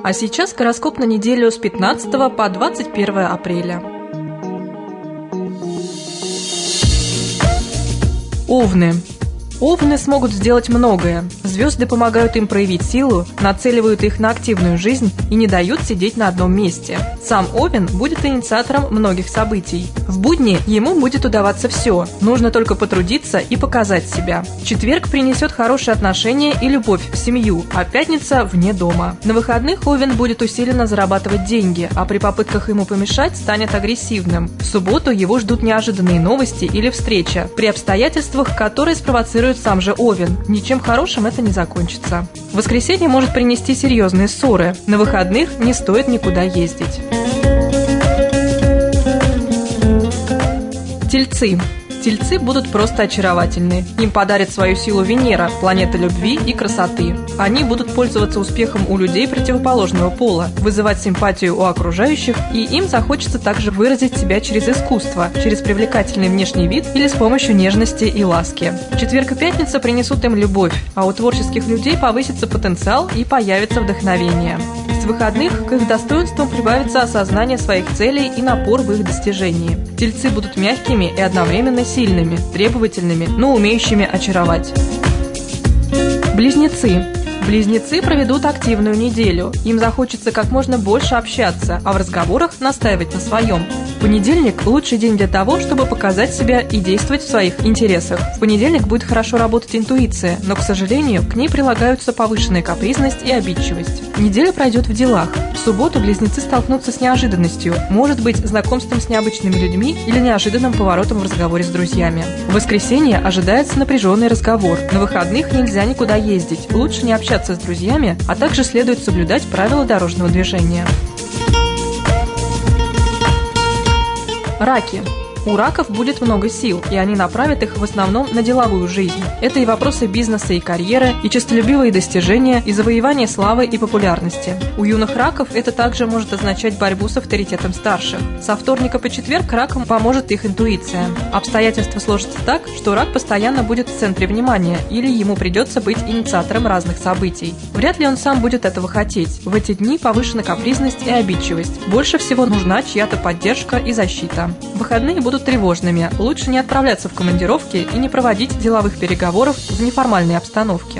А сейчас гороскоп на неделю с 15 по 21 апреля. Овны. Овны смогут сделать многое. Звезды помогают им проявить силу, нацеливают их на активную жизнь и не дают сидеть на одном месте. Сам Овен будет инициатором многих событий. В будни ему будет удаваться все, нужно только потрудиться и показать себя. Четверг принесет хорошие отношения и любовь в семью, а пятница вне дома. На выходных Овен будет усиленно зарабатывать деньги, а при попытках ему помешать станет агрессивным. В субботу его ждут неожиданные новости или встреча, при обстоятельствах, которые спровоцируют сам же Овен. Ничем хорошим это не закончится. Воскресенье может принести серьезные ссоры. На выходных не стоит никуда ездить. Тельцы. Тельцы будут просто очаровательны. Им подарит свою силу Венера, планета любви и красоты. Они будут пользоваться успехом у людей противоположного пола, вызывать симпатию у окружающих, и им захочется также выразить себя через искусство, через привлекательный внешний вид или с помощью нежности и ласки. Четверг и пятница принесут им любовь, а у творческих людей повысится потенциал и появится вдохновение. С выходных к их достоинствам прибавится осознание своих целей и напор в их достижении. Тельцы будут мягкими и одновременно сильными, требовательными, но умеющими очаровать. Близнецы. Близнецы проведут активную неделю. Им захочется как можно больше общаться, а в разговорах настаивать на своем. Понедельник – лучший день для того, чтобы показать себя и действовать в своих интересах. В понедельник будет хорошо работать интуиция, но, к сожалению, к ней прилагаются повышенная капризность и обидчивость. Неделя пройдет в делах. В субботу близнецы столкнутся с неожиданностью, может быть, знакомством с необычными людьми или неожиданным поворотом в разговоре с друзьями. В воскресенье ожидается напряженный разговор. На выходных нельзя никуда ездить, лучше не общаться с друзьями, а также следует соблюдать правила дорожного движения. Раки. У раков будет много сил, и они направят их в основном на деловую жизнь. Это и вопросы бизнеса и карьеры, и честолюбивые достижения, и завоевание славы и популярности. У юных раков это также может означать борьбу с авторитетом старших. Со вторника по четверг ракам поможет их интуиция. Обстоятельства сложатся так, что рак постоянно будет в центре внимания, или ему придется быть инициатором разных событий. Вряд ли он сам будет этого хотеть. В эти дни повышена капризность и обидчивость. Больше всего нужна чья-то поддержка и защита. Выходные будут тревожными. Лучше не отправляться в командировки и не проводить деловых переговоров в неформальной обстановке.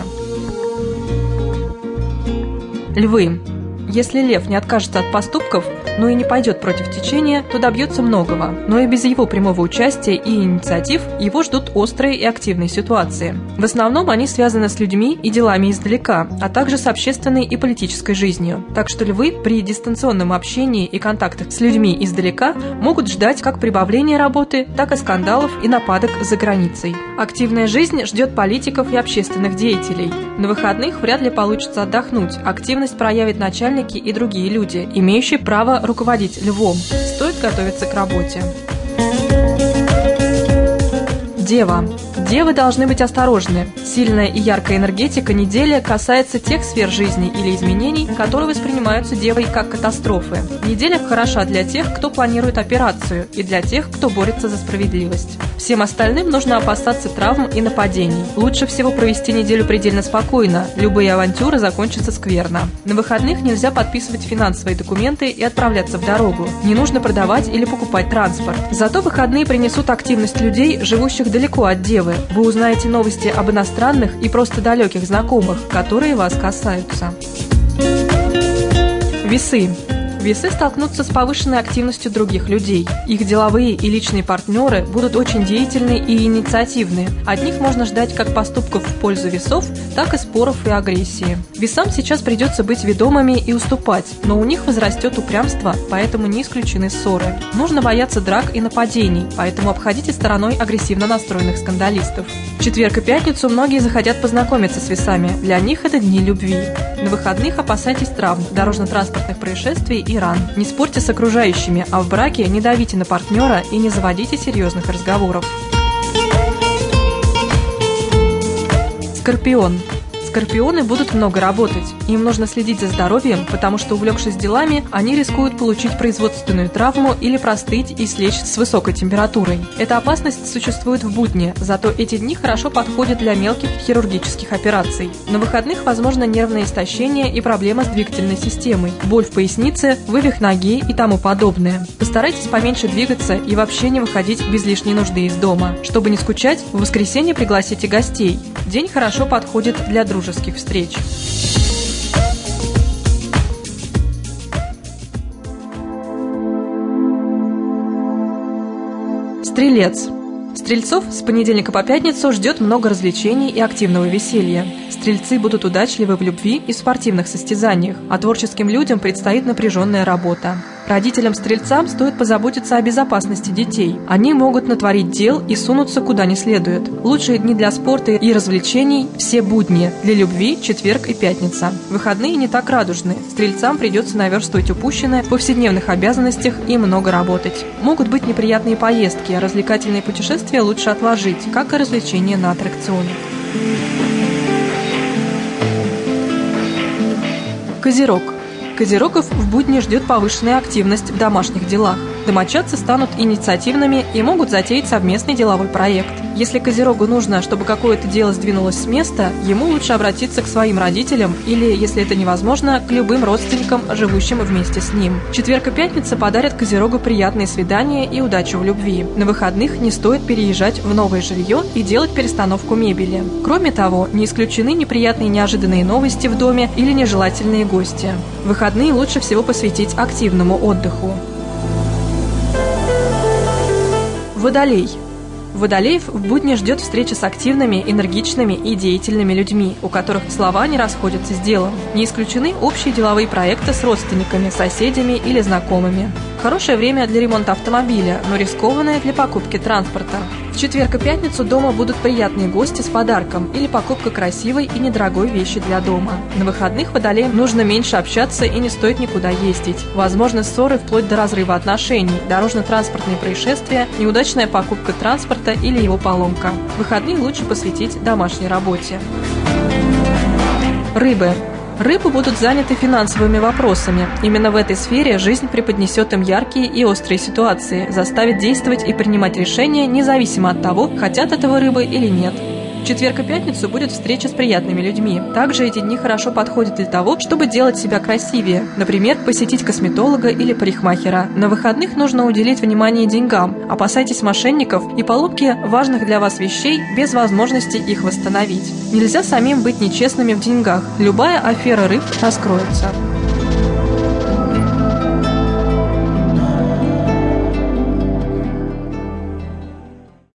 Львы. Если лев не откажется от поступков, но и не пойдет против течения, то добьется многого. Но и без его прямого участия и инициатив его ждут острые и активные ситуации. В основном они связаны с людьми и делами издалека, а также с общественной и политической жизнью. Так что львы при дистанционном общении и контактах с людьми издалека могут ждать как прибавления работы, так и скандалов и нападок за границей. Активная жизнь ждет политиков и общественных деятелей. На выходных вряд ли получится отдохнуть. Активность проявят начальники и другие люди, имеющие право руководить львом. Стоит готовиться к работе. Дева. Девы должны быть осторожны. Сильная и яркая энергетика недели касается тех сфер жизни или изменений, которые воспринимаются девой как катастрофы. Неделя хороша для тех, кто планирует операцию, и для тех, кто борется за справедливость. Всем остальным нужно опасаться травм и нападений. Лучше всего провести неделю предельно спокойно. Любые авантюры закончатся скверно. На выходных нельзя подписывать финансовые документы и отправляться в дорогу. Не нужно продавать или покупать транспорт. Зато выходные принесут активность людей, живущих далеко от девы. Вы узнаете новости об иностранных и просто далеких знакомых, которые вас касаются. Весы. Весы столкнутся с повышенной активностью других людей. Их деловые и личные партнеры будут очень деятельны и инициативны. От них можно ждать как поступков в пользу весов, так и споров и агрессии. Весам сейчас придется быть ведомыми и уступать, но у них возрастет упрямство, поэтому не исключены ссоры. Нужно бояться драк и нападений, поэтому обходите стороной агрессивно настроенных скандалистов. В четверг и пятницу многие захотят познакомиться с весами. Для них это дни любви. На выходных опасайтесь травм, дорожно-транспортных происшествий и ран. Не спорьте с окружающими, а в браке не давите на партнера и не заводите серьезных разговоров. Скорпион. Скорпионы будут много работать. Им нужно следить за здоровьем, потому что, увлекшись делами, они рискуют получить производственную травму или простыть и слечь с высокой температурой. Эта опасность существует в будни, зато эти дни хорошо подходят для мелких хирургических операций. На выходных возможно нервное истощение и проблема с двигательной системой, боль в пояснице, вывих ноги и тому подобное. Постарайтесь поменьше двигаться и вообще не выходить без лишней нужды из дома. Чтобы не скучать, в воскресенье пригласите гостей. День хорошо подходит для дружеских встреч. Стрелец. Стрельцов с понедельника по пятницу ждет много развлечений и активного веселья. Стрельцы будут удачливы в любви и спортивных состязаниях, а творческим людям предстоит напряженная работа. Родителям-стрельцам стоит позаботиться о безопасности детей. Они могут натворить дел и сунуться куда не следует. Лучшие дни для спорта и развлечений – все будни, для любви – четверг и пятница. Выходные не так радужны. Стрельцам придется наверстывать упущенное в повседневных обязанностях и много работать. Могут быть неприятные поездки, а развлекательные путешествия лучше отложить, как и развлечения на аттракционах. Козерог. Козерогов в будни ждет повышенная активность в домашних делах. Домочадцы станут инициативными и могут затеять совместный деловой проект. Если Козерогу нужно, чтобы какое-то дело сдвинулось с места, ему лучше обратиться к своим родителям или, если это невозможно, к любым родственникам, живущим вместе с ним. Четверг и пятница подарят Козерогу приятные свидания и удачу в любви. На выходных не стоит переезжать в новое жилье и делать перестановку мебели. Кроме того, не исключены неприятные неожиданные новости в доме или нежелательные гости. Выходные лучше всего посвятить активному отдыху. Водолей. Водолеев в будни ждет встреча с активными, энергичными и деятельными людьми, у которых слова не расходятся с делом. Не исключены общие деловые проекты с родственниками, соседями или знакомыми. Хорошее время для ремонта автомобиля, но рискованное для покупки транспорта. В четверг и пятницу дома будут приятные гости с подарком или покупка красивой и недорогой вещи для дома. На выходных водолеям нужно меньше общаться и не стоит никуда ездить. Возможны ссоры вплоть до разрыва отношений, дорожно-транспортные происшествия, неудачная покупка транспорта или его поломка. Выходные лучше посвятить домашней работе. Рыбы. Рыбы будут заняты финансовыми вопросами. Именно в этой сфере жизнь преподнесет им яркие и острые ситуации, заставит действовать и принимать решения, независимо от того, хотят этого рыбы или нет. В четверг и пятницу будет встреча с приятными людьми. Также эти дни хорошо подходят для того, чтобы делать себя красивее. Например, посетить косметолога или парикмахера. На выходных нужно уделить внимание деньгам. Опасайтесь мошенников и поломки важных для вас вещей без возможности их восстановить. Нельзя самим быть нечестными в деньгах. Любая афера рыб раскроется.